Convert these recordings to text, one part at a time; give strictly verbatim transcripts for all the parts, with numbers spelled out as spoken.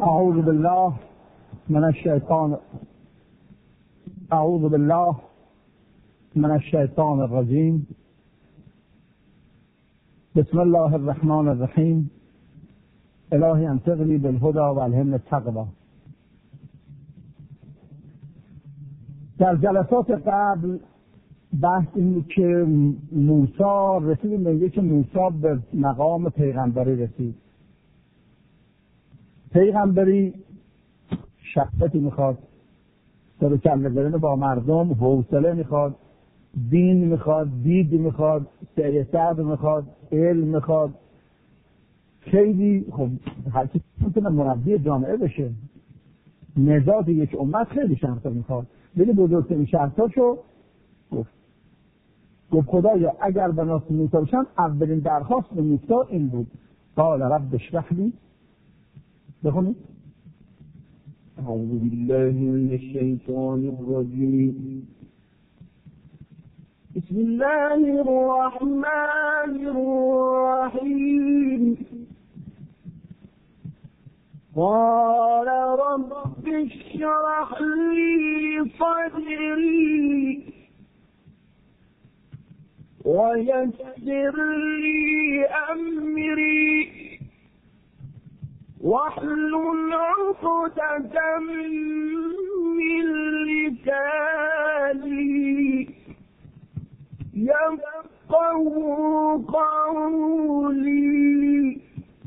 اعوذ بالله من الشیطان اعوذ بالله من الشیطان الرجیم. بسم الله الرحمن الرحیم. الهی انطقنی بالهدى و الهمنی التقوی. در جلسات قبل بحث این که موسی رسید میگه که موسی به مقام پیغمبری رسید. پیغمبری شفقتی میخواد، سر کله زدن با مردم، حوصله میخواد، دین میخواد، دید میخواد، سیاست میخواد، علم میخواد. خیلی خب هر کی میتونه مربی جامعه بشه. نجات یک امت خیلی شرطا میخواد. ولی بزرگترین شرطاشو گفت. گفت خدایا اگر بناس موسی بشم اولین درخواست به موسی این بود. قال رب اشرح لی. بخونید. اعوذ بالله من الشیطان الرجیم. بسم الله الرحمن الرحیم. قال رب اشرح لي صدري ويسر لي أمري واحلل عقدة من لساني يفقهوا قولي.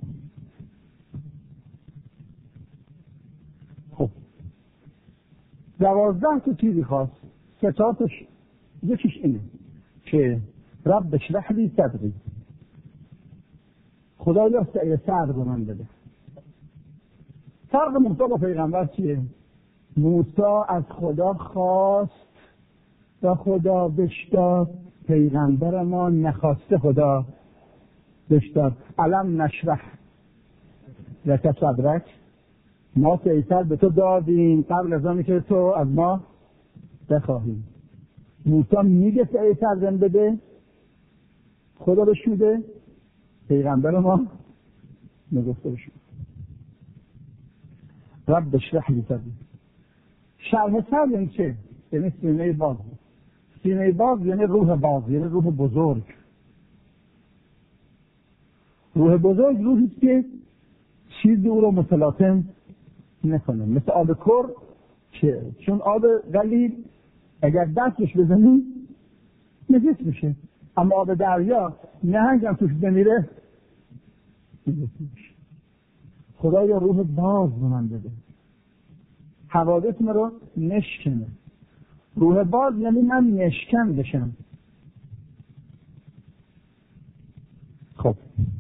دوازده تا چیزی خواست. ستاتش یکیش اینه که رب اشرح لی صدری، خدایا سعی صدر رو من بده. فرق موسی با پیغمبر چیه؟ موسی از خدا خواست و خدا بهش داد. پیغمبر ما نخواسته خدا بهش داد. الم نشرح لک صدرک، ما سیصد به تو دادیم قبل از آنی که تو از ما بخواهیم. موسی میگه سیصد زن بده، خدا بهش میده. پیغمبر ما نگفته بشه رب اشرح لی صدری. شرح صدر یعنی چه؟ یعنی سینه باز. سینه باز یعنی روح باز، یعنی روح بزرگ. روح بزرگ روحی که چیزی او رو متلاطم نکنه. مثل آب کر که چون آب غلیظ اگر دستش بزنی نجس میشه، اما آب دریا نهنگ هم توش بمیره نجس میشه. خدایا روح باز به من بده، حوادث من رو نشکنه. روح باز یعنی من نشکن بشم. خب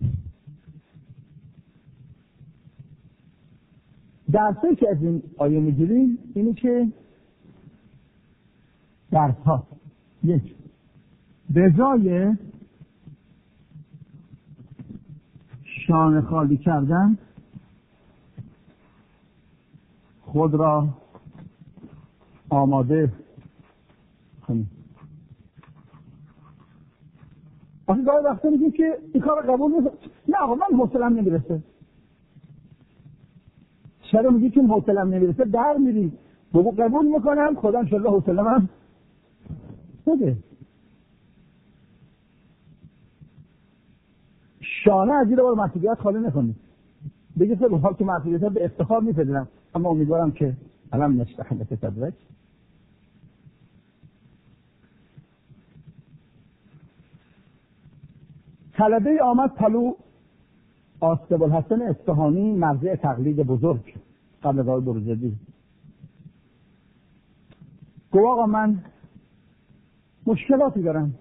درسی که از این آیه میگیریم اینی که درس ها یک، به جای شانه خالی کردن خود را آماده کنیم. آخه گاهی وقتا میگیم که این کار قبول نیست. نه آقا من حوصله‌ام نمیرسه. چرا میگی که حوصله‌ام نمیرسه؟ در میری بگو قبول میکنم، خدا انشالله حوصله‌ام بده. شانه از زیر بار مسئولیت خالی نکنید. بگید که حال که مسئولیت به افتخار میپذیرم، اما امیدوارم که الان نشرح لک صدرک. طلبه آمد پلو آصف الحسن اصفهانی، مرجع تقلید بزرگ قبل از آقای بروجردی. گفت آقا من مشکلاتی دارم.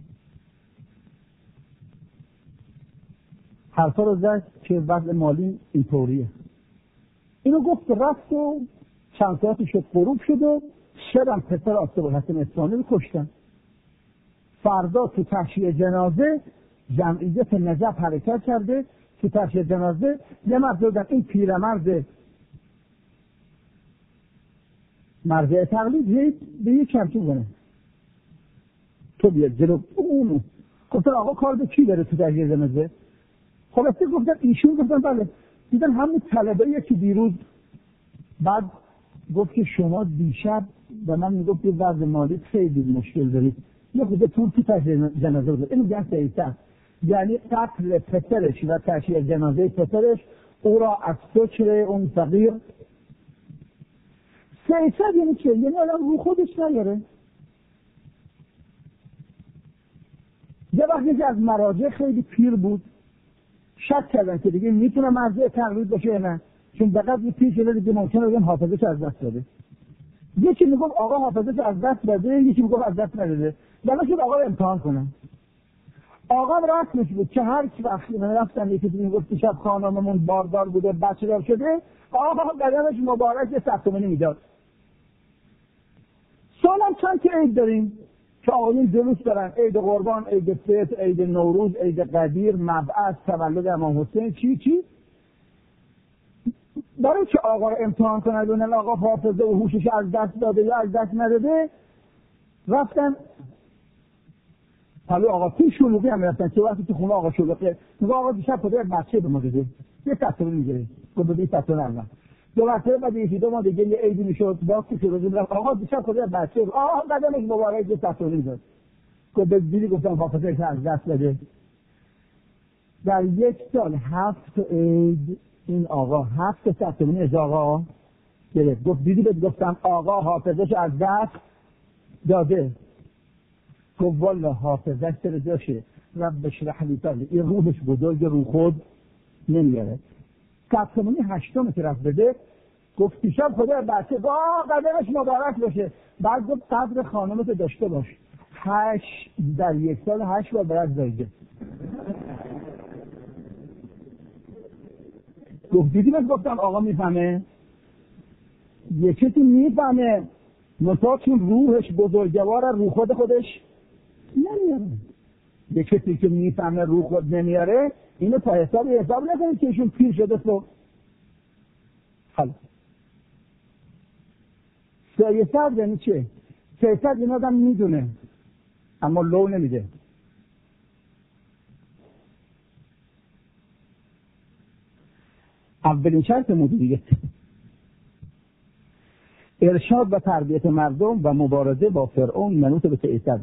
حرفا رو زد که وضع مالی اینطوریه. اینو گفت رفت و چند ساعتی شد غروب شد و شبم پسر آصف الحسن اصفهانی رو کشتن. فردا تو تشییع جنازه جمعیت نجف حرکت کرده. تو تشییع جنازه یه مرد دادن این پیرمرد مرجع تقلید به یک چمچون زنه تو بیاد جلو اونو. گفتن آقا کار به کی داره تو تشییع جنازه؟ خلاصه گفتن ایشون. گفتن بله. دیدن همون طلبه که دیروز بعد گفت که شما دیشب به من میگفت که وضع مالی خیلی مشکل دارید، یه خود پول تو تشییع جنازه بود. اینو میگن سیصد، یعنی قتل پسرش و تشییع جنازه پسرش او را از فکر اون فقیر. سیصد یعنی چه؟ یعنی الان رو خودش نیاره. یه وقتی که از مراجع خیلی پیر بود، شک کردن که دیگه میتونه مرجع تقلید باشه یا نه، چون دقیق یه پیر شده دیگه ممکنه بگم حافظش از دست داده. یکی میگفت آقا حافظش از دست داده، یکی میگفت از دست نداده. بلا شد آقا امتحان کنن. آقا رسمش بود که هر کی وقتی رفتن یکی دیگه میگفت شب خانممون باردار بوده بچه دار شده، آقا قدمش مبارک یه سختمانی میداد. سالم چند که عید داریم که آقایون جلوس دارن، عید قربان، عید فطر، عید نوروز، عید قدیر، مبعث، تولد امام حسین، چی چی. برای که آقا رو امتحان کنن ببینن آقا حافظه و هوشش از دست داده یا از دست نداده، رفتن حالا آقا توی شلوغی هم رفتن که وقتی تو خونه آقا شلوغه میگه آقا دیشب خدا بچه به ما داده، یه تطور میگیره گفت بده تطور اول دو وقته بعد یکی دو ما دیگه یه عیدی میشد باز تو شلوغی میرفت آقا دیشب خدا بچه آقا قدمش مبارک یه تطور میداد گفت به دیدی گفتم حافظه از دست داده. در یک سال هفت عید این آقا هفت تطور از آقا گرفت. گفت دیدی بهت گفتم آقا حافظش از دست داده. گفت والا حافظش سر جاشه رب اشرح لی صدری، این روحش بزرگ رو خود نمیاره. سبتمانی هشتم که رفت بده گفت دیشب خدا بچه با قدمش مبارک باشه. بعد گفت قدر خانمت داشته باش. هشت در یک سال هشت بار برد زایده. گفت دیدی بهت گفتم آقا میفهمه؟ یکی تو میفهمه منطقه چون روحش بزرگواره رو خود خودش نمیاره. یه کسی که میفهمه رو خود نمیاره اینو تا حساب حساب نکنید که ایشون پیر شده تو. حالا سیصد یعنی چه؟ سیصد این آدم میدونه اما لو نمیده. اولین شرط مدیریت ارشاد و تربیت مردم و مبارزه با فرعون منوط به سیصد.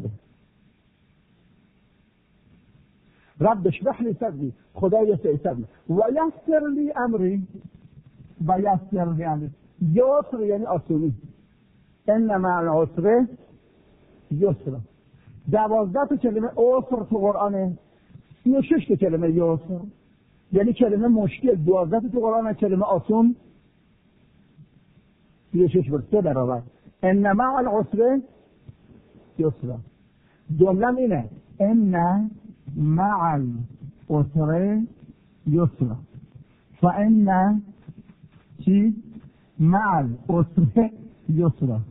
رب اشرح لی صدری، خدای سیصد و یسر لی امری و یسر لی امری. یسر یعنی آسونی، ان مع العسر یسر. دوازده تا کلمه عسر تو قرآنه، سی و شش تا کلمه یسر یعنی کلمه مشکل. دوازده تا تو قرآن کلمه آسون سی و شش بر سه برابر. ان مع العسر یسر. جمله اینه ان مع العسر یسر فان چی مع العسر یسر.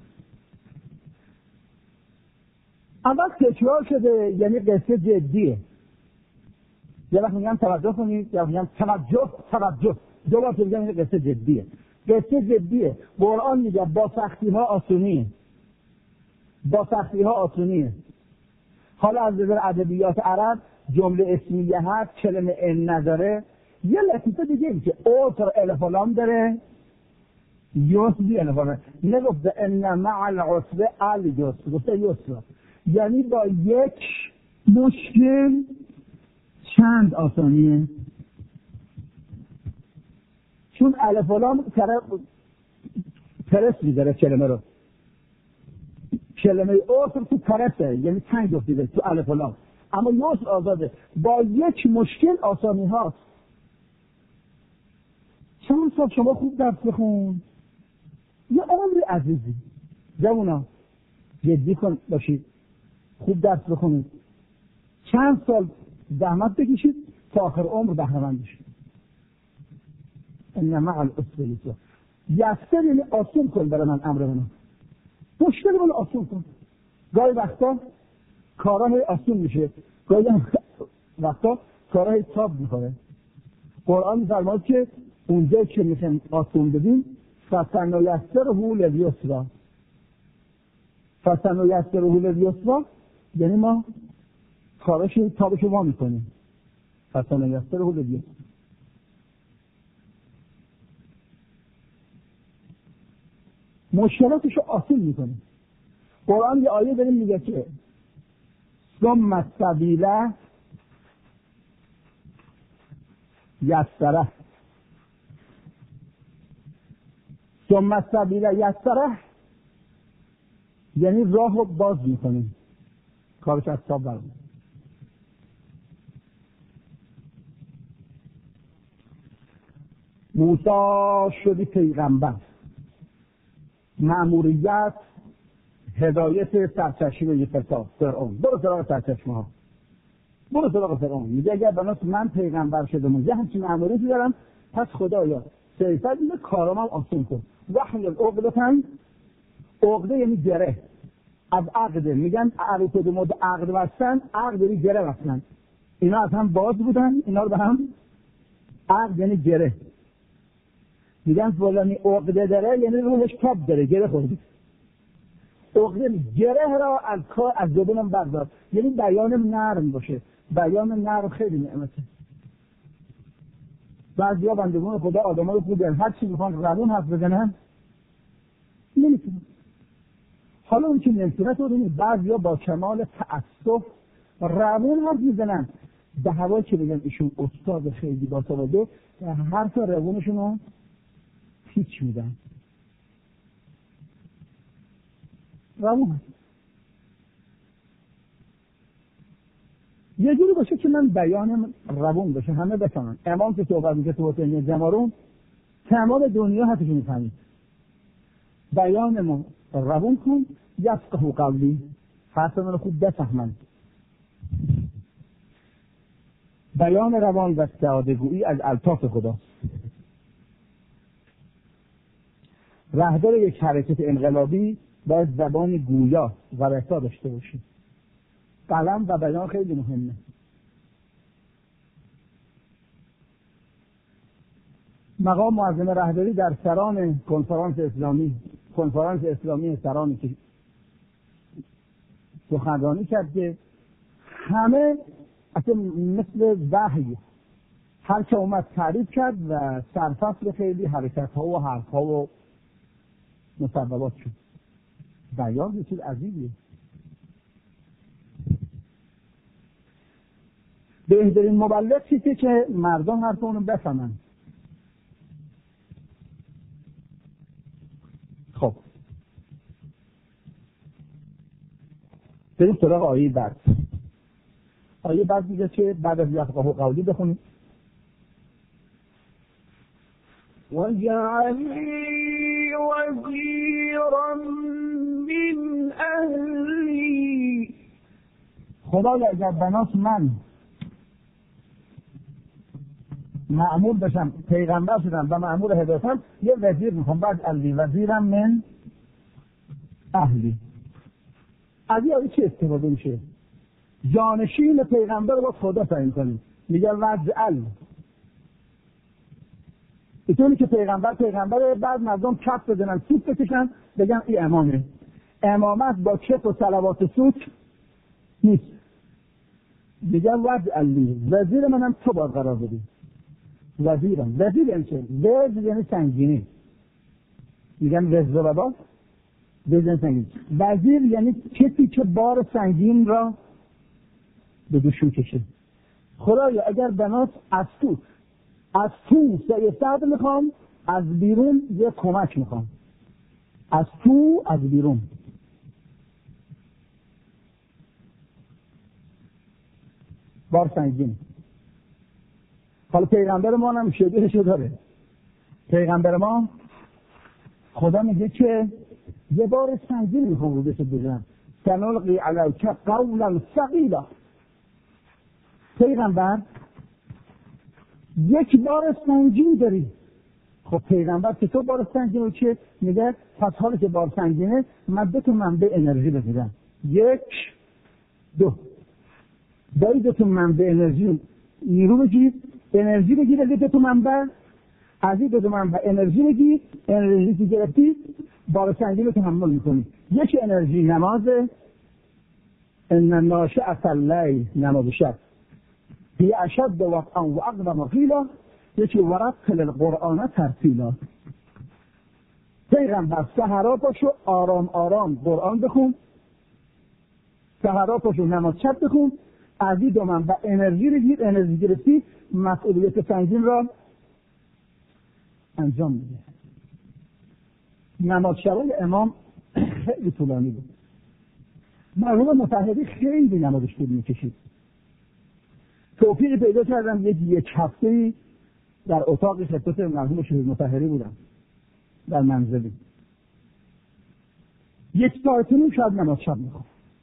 اول تکرار شده یعنی قصه جدیه. یه وقت میگم توجه کنید، یا میگم توجه توجه دو بار میگم این قصه جدیه. قصه جدیه. قرآن میگه با سختی ها آسونیه، با سختی ها آسونیه. حالا از نظر ادبیات عرب جمله اسمیه هست، کلمه ان نداره. یه لطیفه دیگه این که اوتر الف و لام داره، یسری الف و لام نگفته ان مع العسر الیسر، گفته یسر یعنی با یک مشکل چند آسانیه. چون الف و لام پرس می‌داره کلمه رو. کلمه عسر تو پرسه یعنی تنگ افتیده تو الف و لام، اما یسر آزاده. با یک مشکل آسانی هاست. چند سال شما خوب درس بخون، یه عمر عزیزی جوونا جدی کن باشید، خوب درس بخونید، چند سال زحمت بکشید تا آخر عمر بهره‌مند بشید. ان مع العسر یسر. یسر یعنی آسون کن برای من امر منو، مشکل منو آسون کن. گاهی وقتا کارهای آسون میشه، گاهی وقتا کارهای تاب میکنه. قرآن فرمود که اونجا که میخوایم آسون بدیم فسنیسره لیسر. فسنیسره لیسر یعنی ما کارش تابشو ما میکنیم. فسنیسره لیسر. مشکلاتشو آسون میکنه. قرآن یه آیه داریم میگه که ثم السبیل یسره، ثم السبیل یسره یعنی راه رو باز میکنیم، کارش از تاب برمون. موسی شدی پیغمبر، مأموریت هدایت سرچشمه یه فتا فرعون، برو سراغ سرچشمه ها، برو سراغ فرعون. میگه اگر بنات من پیغمبر شدم یه همچین مأموریتی دارم، پس خدایا سیفت میگه کارام هم آسون کن. وحی العقدتن، عقده یعنی گره، از عقده میگن عقد کده مد عقد بستن، عقد یعنی گره بستن. اینا از هم باز بودن، اینا رو به هم عقد یعنی گره. میگن فلانی عقده داره یعنی روحش تاب داره، گره خورده. عقده گره را از کار از زبانم بردار، یعنی بیان نرم باشه. بیان نرم خیلی نعمته. بعضیا بندگان خدا آدم‌ها رو خوب هر چی میخوان روون حرف بزنن نمیتونن. حالا اون که نمیتونه تو ببینید بعضیا با کمال تأسف روون حرف میزنن، به هوا که بگن ایشون استاد خیلی باسواده، حرف روونشون رو پیچ میدن. روون یه جوری باشه که من بیانم روون باشه، همه بفهمن. امام که صحبت میگه تو حسین جمارون تمام دنیا حرفشو میفهمید. بیانمو روون کن، یفقهوا قولی، حرف من رو خوب بفهمن. بیان روان و سعادت‌گویی از الطاف خداست. رهبر یک حرکت انقلابی باید زبان گویا و رسا داشته باشه. قلم و بیان خیلی مهمه. مقام معظم رهبری در سران کنفرانس اسلامی کنفرانس اسلامی سرانی که سخنرانی کرد که همه اصلا مثل وحی هر که اومد تعریف کرد و سرفصل خیلی حرکت ها و حرف ها و مصوبات شد. بیان یه چیز عزیزیه. بهترین مبلغ چیزی که مردم حرف اونو بفهمن. خب بریم سراغ آیه بعد. آیه بعد میگه که بعد از یفقهوا قولی بخونیم. وَاجْعَلْ لِي وَزِيرًا مِّنْ أَهْلِي. خدایا اگر بنات من مأمور بشم، پیغمبر شدم و مأمور هدایتم، یه وزیر میخوام. بعد علی وزیرم من اهلی. از این آیه چی استفاده میشه؟ جانشین پیغمبر رو با خدا تعیین کنیم. میگه وجعل. اینطوری که پیغمبر پیغمبر بعد مردم کف بزنن سوت بکشن بگن این امامه. امامت با کف و صلوات و سوت نیست. میگه وجعل لی، وزیر منم تو باید قرار بدی. وزیرم، وزیر یعنی چه؟ وزیر یعنی سنگینی. میگن وزر بابا، وزیر یعنی سنگینی. وزیر یعنی کسی که بار سنگین را به دوشون کشه. خدایا اگر بنات از تو از تو سعی میخوام، از بیرون یه کمک میخوام. از تو از بیرون. بار سنگین. حالا پیغمبر ما هم شبیهشو داره. پیغمبر ما خدا میگه که یه بار سنگین میخوام رو بشه بزنم. سنلقی علیک قولا ثقیلا. پیغمبر یک بار سنگین داری. خب پیغمبر که تو بار سنگین رو که میگه پس حالی که بار سنگینه من دو تا منبع انرژی بگیرم. یک دو باید دو تا منبع انرژی نیرو بگیر، انرژی بگیر از دو تا منبع، از این دو تا منبع انرژی بگیر، انرژی که گرفتی بار سنگین رو تحمل میکنی. یک انرژی نمازه، ان ناشئة اللیل، نماز شب، هی اشد وطئا و اقدم قیلا، یکی ورتل القرآن ترتیلا. پیغمبر سحرا پاشو آرام آرام قرآن بخون، سحرا پاشو نماز شب بخون، از این دو منبع انرژی رو گیر، انرژی گرفتی مسئولیت سنگین را انجام میده. نماز شبای امام خیلی طولانی بود. مرحوم مطهری خیلی نمازش طول میکشید. توفیقی پیدا کردم یک یک هفته‌ای در اتاق خدمت مرحوم شهید مطهری بودم در منزلی. یک ساعت و نیم شاید نماز شب میخوام.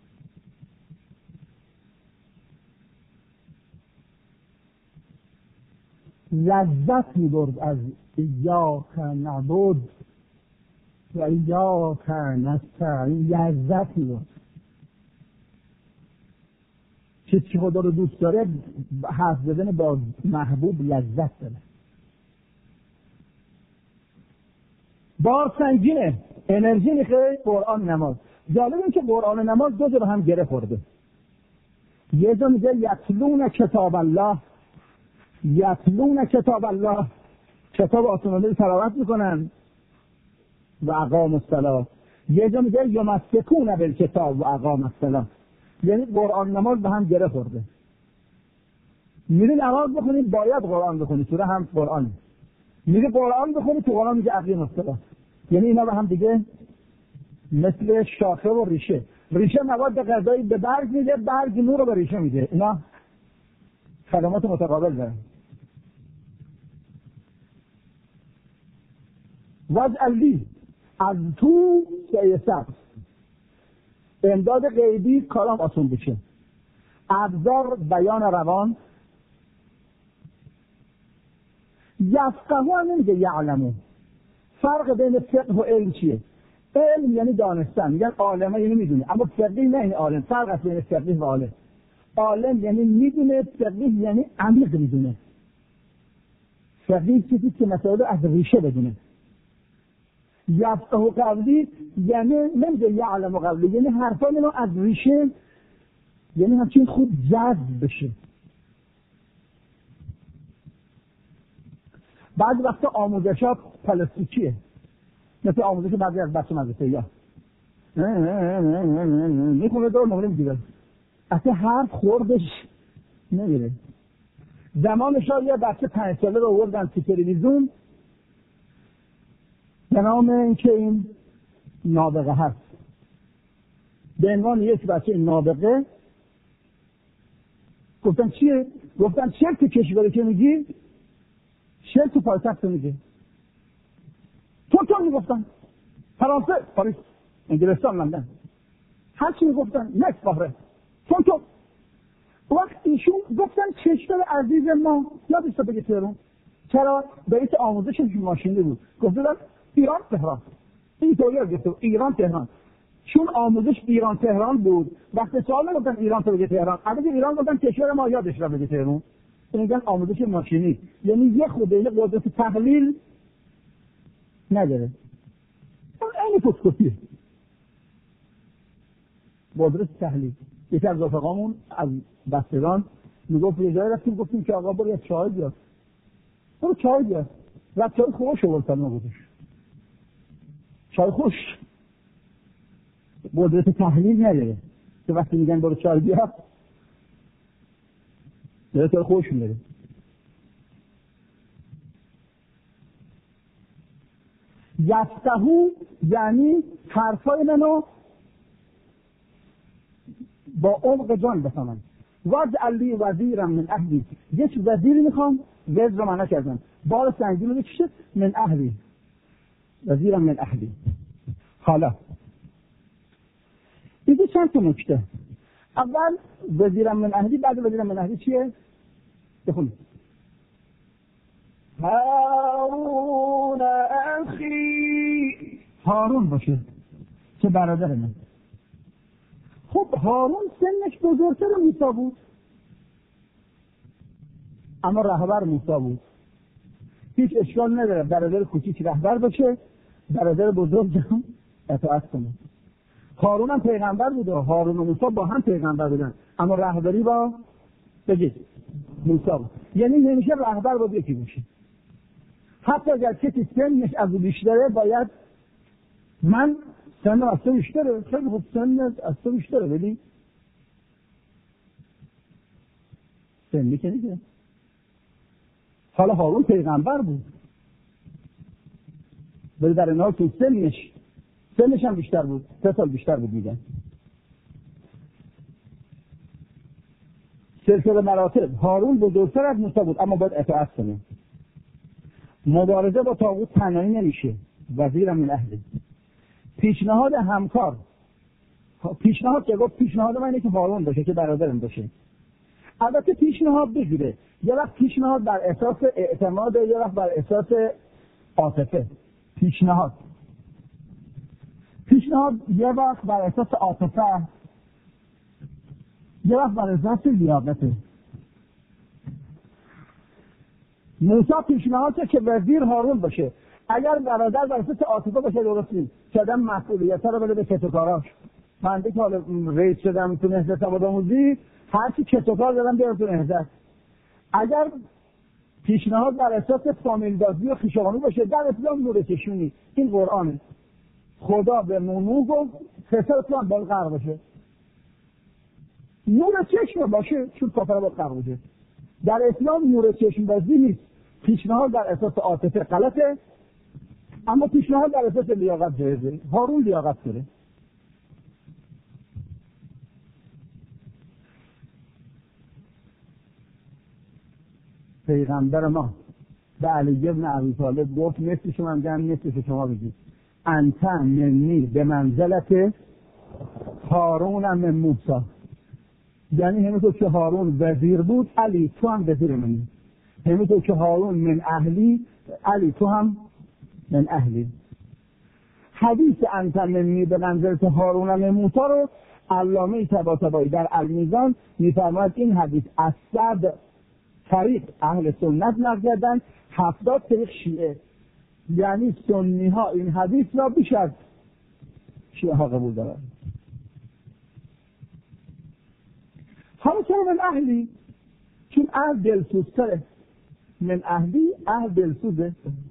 لذت میبرد از ایاک نعبد و ایاک نستعین، لذت میبرد. کسی که خدا رو دوست داره حرف زدن با محبوب لذت داره. بار سنگینه، انرژی میخواد قرآن نماز. جالب این که قرآن نماز دو جا به هم گره خورده. یه جا میگه یتلون کتاب الله، یتلون کتاب الله، کتاب آسمانی رو تلاوت میکنن و اقام الصلاة. یه جا میگه یمسکون بالکتاب و اقام الصلاة، یعنی قرآن نماز به هم گره خورده. میری نماز بخونید باید قرآن بخونید، سوره هم قرآن. میگه قرآن بخونید تو قرآن میگه اقیم الصلاة، یعنی اینا به هم دیگه مثل شاخه و ریشه. ریشه مواد غذایی به برگ میده، برگ نور رو به ریشه میده. اینا خدمات متقابل دارن. وضع لی از تو سیسر، امداد غیبی کلام آسون بشه. ابزار بیان روان. یفقهو هم نمیگه یعلمو. فرق بین فقه و علم چیه؟ علم یعنی دانستن، میگن عالمه یعنی میدونه، اما فقه نه یعنی عالم. فرق است بین فقه و عالم. عالم یعنی میدونه، فقه یعنی عمیق میدونه. فقه چیزی که مسائل از ریشه بدونه. یفقهو قبلی یعنی نمیگه یعلمو قبلی، یعنی حرفا منو از ریشه، یعنی همچین خوب جذب بشه. بعضی وقتا آموزشات پلاستیکیه، مثل آموزش بعضی از بچه مدرسه یا میخونه دور نمونه میگیره، اصلا حرف خوردش نمیره. زمان شاید یه بچه پنج ساله رو آوردن تو تلویزیون به نام اینکه این نابغه هست، به عنوان یک بچه نابغه. گفتن چیه؟ گفتن چه تو کشوری که میگی؟ چه تو پایتخت میگی؟ تو تو میگفتن فرانسه، پاریس، انگلستان، لندن، هر چی میگفتن نکس بحره تو تو. وقت ایشون گفتن کشور عزیز ما یادش تو بگه تهران. چرا؟ بیت آموزش ماشینی بود. گفتن ایران تهران، این طوری گفت ایران تهران، چون آموزش ایران تهران بود. وقتی سوال نگفتن ایران تو بگه تهران، البته ایران گفتن کشور ما یادش را بگه تهران. میگن آموزش ماشینی، یعنی یه خودی قدرت تحلیل نداره. اون اینی فوتوکوپیه قدرت تحلیل. یکی از رفقامون از بستگان میگفت یه جایی رفتیم گفتیم که آقا برو یه چای بیار، برو چای بیار، رفت چای خوش آورد نگفتش چای خوش. قدرت تحلیل نداره که وقتی میگن برو چای بیار داره چای خوش میاره. یفتهو یعنی حرفای منو با عمق جان بفهمن. وضع لی وزیرم من اهلی، یک وزیر میخوام، وزر رو معنی کردن بار سنگین رو بکشه، من اهلی، وزیرم من اهلی. حالا دیگه چند تا نکته. اول وزیرم من اهلی، بعد وزیرم من اهلی چیه؟ بخونید. هارون اخی، هارون باشه که برادر من. خب هارون سنش بزرگتر موسی بود، اما رهبر موسی بود. هیچ اشکال نداره برادر کوچیک رهبر باشه، برادر بزرگ هم اطاعت کنه. هارون هم پیغمبر بود و هارون و موسی با هم پیغمبر بودن، اما رهبری با بگید موسی بود. یعنی نمیشه رهبر با یکی باشه. حتی اگر کسی سنش از او بیشتره باید من سن از تو بیشتره، خیلی خوب سن از تو بیشتره، ولی سنی که نیست. حالا هارون پیغمبر بود، ولی در این حال تو سنش سنش هم بیشتر بود، سه سال بیشتر بود میگن. سلسله مراتب هارون بزرگتر از موسی بود، اما باید اطاعت کنه. مبارزه با طاغوت تنهایی نمیشه، وزیرم من اهله. پیشنهاد همکار، پیشنهاد که گفت پیشنهاد من اینه که هارون باشه که برادرم باشه. البته پیشنهاد بگیره، یه وقت پیشنهاد بر اساس اعتماد، یه وقت بر اساس عاطفه. پیشنهاد پیشنهاد یه وقت بر اساس عاطفه، یه وقت بر اساس لیاقته. موسی پیشنهاد که وزیر هارون باشه. اگر برادر بر اساس عاطفه باشه درست نیست، که آدم مسئولیت رو بده به کت و کاراش. من دیگه حالا رئیس شدم تو نهضت آبادآموزی، هر چی کت و کار دادم بیارم تو نهضت. اگر پیشنهاد بر اساس فامیل دازی و خویشاوندی باشه، در اسلام نور چشمی. این قرآنه. خدا به نوح گفت پسر تو هم باید غرق باشه. نور چشم باشه، چون کافر باید غرق باشه. در اسلام نور چشم بازی نیست. پیشنهاد بر اساس عاطفه غلطه، اما پیشنهاد بر اساس لیاقت جایزه. هارون لیاقت داره. پیغمبر ما به علی بن ابی طالب گفت مثل شما میگن، مثل شما بگید انت منی به منزلت هارون من موسی. یعنی همینطور که هارون وزیر بود، علی تو هم وزیر منی. همینطور که هارون من اهلی، علی تو هم من اهلی. حدیث انت منی به منزلت هارون من موسی رو علامه طباطبایی در المیزان میفرماید این حدیث از صد طریق اهل سنت نقل کردن، هفتاد طریق شیعه. یعنی سنی ها این حدیث را بیش از شیعه ها قبول دارن. حالا چرا من اهلی؟ چون اهل دلسوزتره. من اهلی، اهل دلسوزه،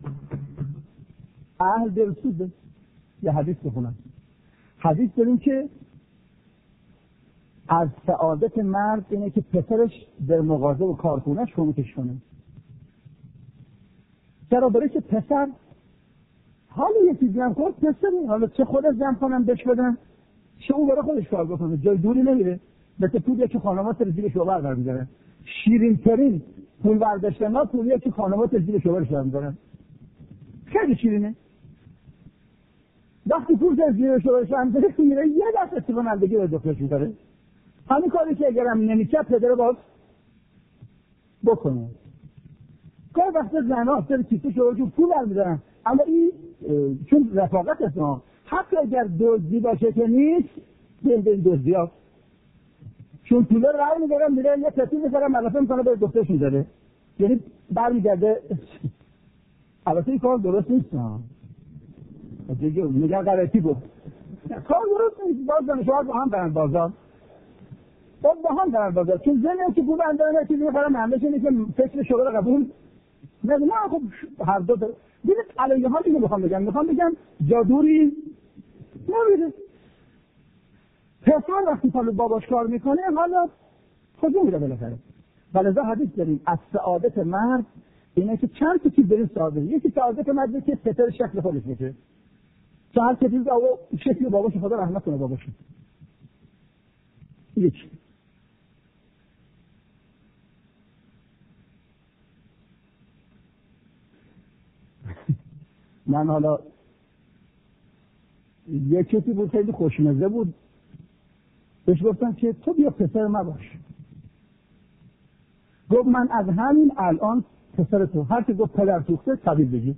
اهل دلسوزه. یه حدیث بخونم. حدیث داریم که از سعادت مرد اینه که پسرش در مغازه و کارخونهش کمکش کنه. چرا؟ برای که پسر حالا یه چیزی هم کرد، پسر حالا چه خودش جمع کنم بهش بدم، چه اون برای خودش کار بکنه، جای دوری نمیره. مثل پولیه که خانمات زیر شوبر برمیدارن. شیرین ترین پول برداشتن ها پولیه که خانمات زیر شوبرش برمیدارن. خیلی شیرینه. وقتی پول زیر شوبرش برمیداره میره یه دست استفانندگی به دکترش میداره. همین کاری که اگرم نمیشه پدر باز بکنه. کار وقت زنها سر کیسه شوهرشون پول برمیدارن، اما این چون رفاقت هستن، حتی اگر دزدی باشه که نیست بین بین دزدی ها، چون پوله رای میدارن میره یه تطیل میکنن ملافه میکنه به دکترش میداره، یعنی برمیگرده. البته این کار درست نیست. میگن غلطی بود. کار درست نیست. باز دانشوار با هم برن بازار، باز با هم برن بازار، چون زنه که پول اندازه چیزی میخورن همه چیزی که فکر شغل قبول نه. نه خب هر دو تا ببینید علیه حال اینو میخوام بگم، میخوام بگم جادوری نمیده. پسر وقتی پالو باباش کار میکنه حالا کجا میره بالاخره. ولذا حدیث داریم از سعادت مرد اینه که چند تا چیز داریم سعادت. یکی سعادت مرد که پسر شکل خودش میشه، چند تا چیز او شکل باباش، خدا رحمت کنه باباش. یک من حالا یک کسی بود خیلی خوشمزه بود، بهش گفتم که تو بیا پسر من باش. گفت من از همین الان پسر تو. هر که گفت پدر توخته طبیب بگید.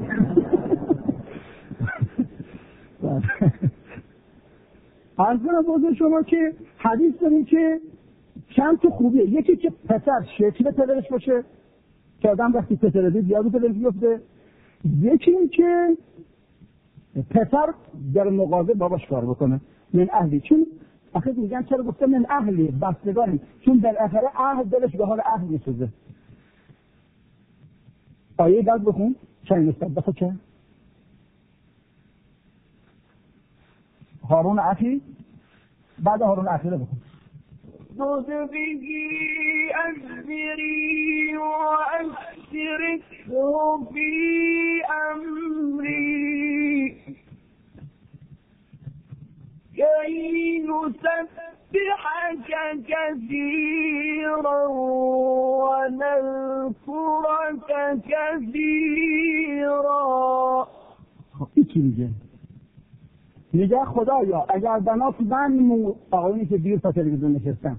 عرض کنم بازه شما که حدیث داریم که چند تا خوبیه. یکی که پسر شکل پدرش باشه که آدم وقتی پسر دید یادو پدرش بیفته. یکی این که پسر در مغازه باباش کار بکنه. من اهلی، چون آخه میگن چرا گفته من اهلی بستگانی، چون در آخر اهل دلش به حال اهل میسوزه. آیه بعد بخون چند نسبت بخون چه هارون اخی بعد هارون اخی رو بخون. خذ بهی أزری و أشركه فی امری کی نسبحک کثیرا و نذکرک کثیرا. خب این چی میگه؟ میگه خدایا اگر بنا من مو آقایونی که دیر تا تلویزیون نشستن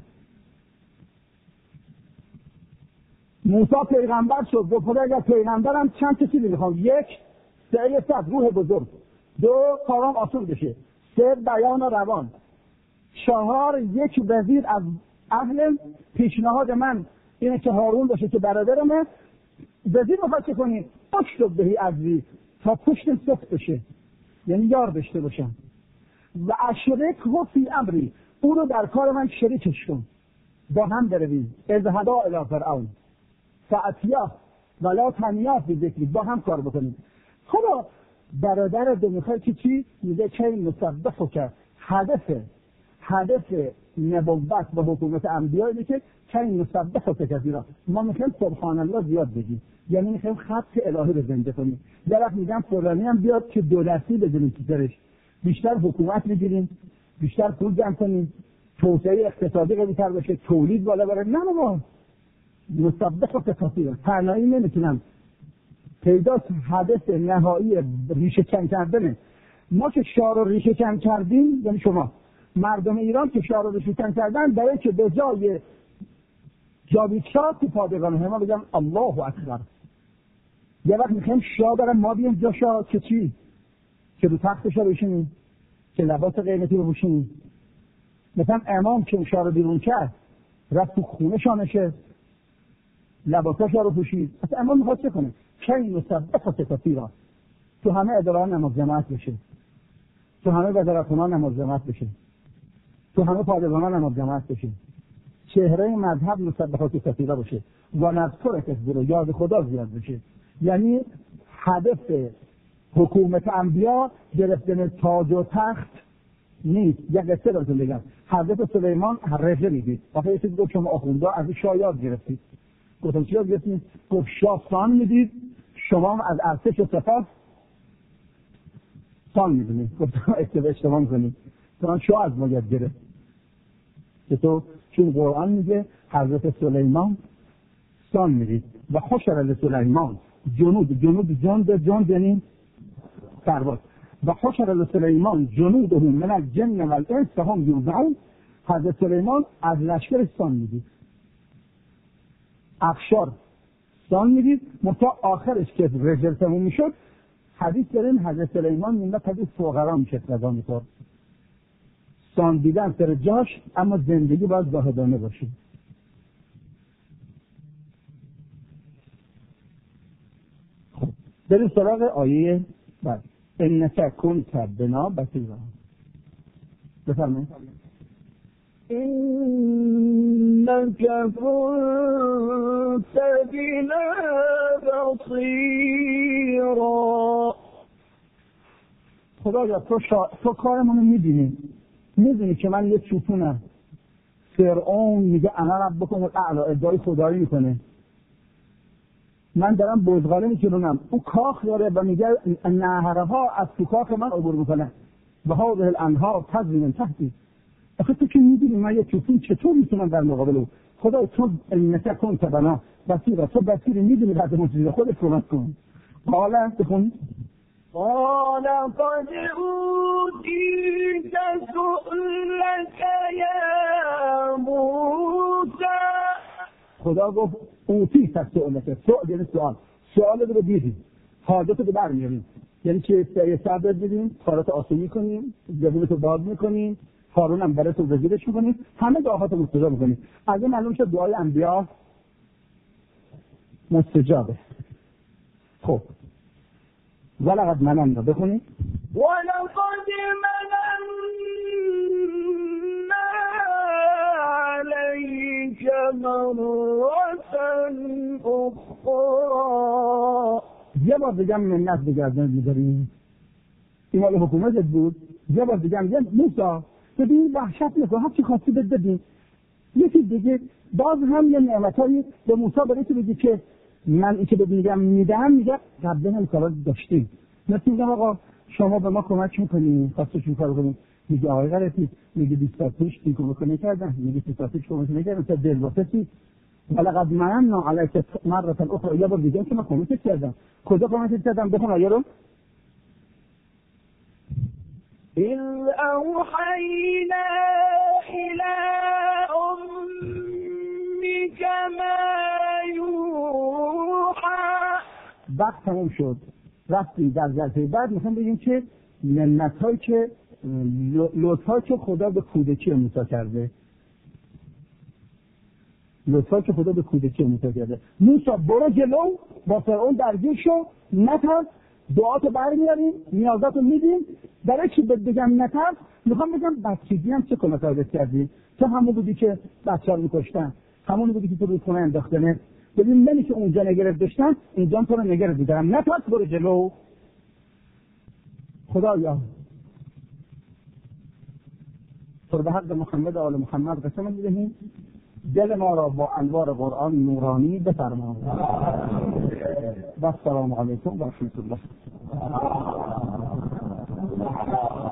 موسی پیغمبر شد، دو خدا اگر پیغمبرم چند تا چیزی میخوام. یک، سعی صد روح بزرگ. دو، کارام آسون بشه. سه، بیان روان. چهار، یک وزیر از اهل. پیشنهاد من اینه که هارون باشه که برادرمه. وزیر میخواد چه کنی؟ پشت بهی ازی تا پشتم سخت بشه، یعنی یار داشته باشم. و اشرک و فی امری، او رو در کار من شریکش کن، با هم برویم. اذهبا الی فرعون فاتیا ولا تنیا فی ذکری، با هم کار بکنیم. حالا برادر دو میخوای که چی؟ میگه چه مصدق کرد. هدف هدف نبوت و حکومت انبیاء اینه که چه مصدق کثیرا. ما میخوایم سبحان الله زیاد بگیم، یعنی میخوایم خط الهی رو زنده کنیم. در وقت میگم فلانی هم بیاد که دولتی بزنیم تو سرش، بیشتر حکومت بگیریم، بیشتر پول جمع کنیم، توسعه اقتصادی قوی‌تر بشه، تولید بالا بره. نه بابا، مصدق کثیرا تنهایی نمیتونم. پیداست هدف نهایی ریشه کن کردنه. ما که شاه رو ریشه کن کردیم، یعنی شما مردم ایران که شاه رو ریشه کن کردن، برای که به جای جاوید شاه تو پادگان ما بگم الله اکبر. یه وقت میخوایم شاه برم ما بیم جا شاه که چی؟ که رو تختش رو بشینیم، که لباس قیمتی رو بشینیم. مثلا امام که شاه رو بیرون کرد رفت تو خونه شانشه، لباساش رو پوشید. اصلا امام میخواد چه کنه؟ کی مصدق کثیرا، تو همه اداره نماز جماعت بشه، تو همه وزارتخونه نماز جماعت بشه، تو همه پادگان نماز جماعت بشه، چهره مذهب مصدقات کثیرا باشه و نذکر کثیرا، یاد خدا زیاد بشه. یعنی هدف حکومت انبیا گرفتن تاج و تخت نیست. یک قصه براتون بگم. حضرت سلیمان رژه میدید. آخه یه چیزی گفت شما آخونده از این شاه یاد گرفتید. گفتم چی یاد گرفتید؟ گفت شاه سان میدید، شما هم از ارتش و سپاه سان میدونید. گفتم اشتباه اشتباه میکنید. چون شاه از ما یاد گرفت. که تو چون قرآن میگه حضرت سلیمان سان میدید و حشر لسلیمان جنود جنود جند جند یعنی سرباز و حشر لسلیمان جنودهم من الجن والانس فهم یوزعون. حضرت سلیمان از لشکر سان میدید، افشار سان میدید. متا آخرش که رجل تموم میشد حدیث داریم حضرت سلیمان میمد حدیث فقرا میشه رضا میخورد. سان دیدن سر جاش، اما زندگی باید زاهدانه باشه. خب بریم سراغ آیه بعد. انک کنت بنا بصیرا. بفرمایید. انک کنت بنا بصیرا. خدایا تو, شا... تو کارمونو میدونی، میدونی که من یه چوپونم. فرعون میگه انا ربکم الاعلی، ادعای خدایی میکنه. من دارم بزغاله میکنم، او کاخ داره و میگه نهرها از تو کاخ من عبور میکنه و هذه الانهار تجری من تحتی. آخه تو که میدونی من یه چوپون چطور میتونم در مقابل او؟ خدا تو انک کنت بنا بصیرا، تو بصیری، میدونی بعد موجزه خودت کمک کن. قال بخون. قال قد اوتیت سؤلک یا موسی. خدا گفت اوتیت سؤلک، سؤال یعنی سؤال، سؤال رو دیدی، حاجت رو برمیاریم. یعنی که یه صبر بدیم، کارات آسون میکنیم، زبونتو باز میکنیم، هارون هم برای تو وزیرش میکنیم، همه دعاهاتو مستجاب میکنیم. از این معلوم شد دعای انبیا مستجابه. خب ولقد مننا بخونید. ولقد مننا علیک مرة اخرى. یه بار بگم منت بگردن میداریم. این مال حکومتت بود، یه بار دیگه میگم موسی ببین وحشت نکن، هر چی خواستی بد بدین. یکی دیگه باز هم یه نعمتایی به موسی برای تو بگی که من این که بهت میگم میدم، میگه قبلا هم کارا داشتیم. مثل میگم آقا شما به ما کمک میکنین، خواستشون کار کنین، میگه آقای غلطی، میگه بیست تا پیش این کمک نکردن، میگه سی تا پیش کمک نکردن، تا دل واسه ولقد مننا علیک مرة اخرى، یه بار دیگه که من کمک کردم. کجا کمک کردم؟ بخون آیه رو. إذ أوحينا إلى أمك ما يوحى. وقت تموم شد، رفتیم در جلسه بعد میخوام بگیم که منت‌هایی که لطفایی که خدا به کودکی موسی کرده، لطفایی که خدا به کودکی موسی کرده. موسی برو جلو، با فرعون درگیر شو، نترس، دعاتو برمیاریم، نیازاتو میدیم. برای چی بگم نترس؟ میخوام بگم بچگی هم چه کمک‌هایی کردی؟ تو همون بودی که بچه‌ها رو می‌کشتن، همون بودی که تو رودخونه انداختنه. ببین منی که اونجا نگرفت داشتن، اینجا تو رو نگرفت دیدم. نترس، برو جلو. خدایا تو به حق محمد و آل محمد قسم می‌دهیم دل ما را با انوار قرآن نورانی بفرما. و السلام علیکم و رحمت الله.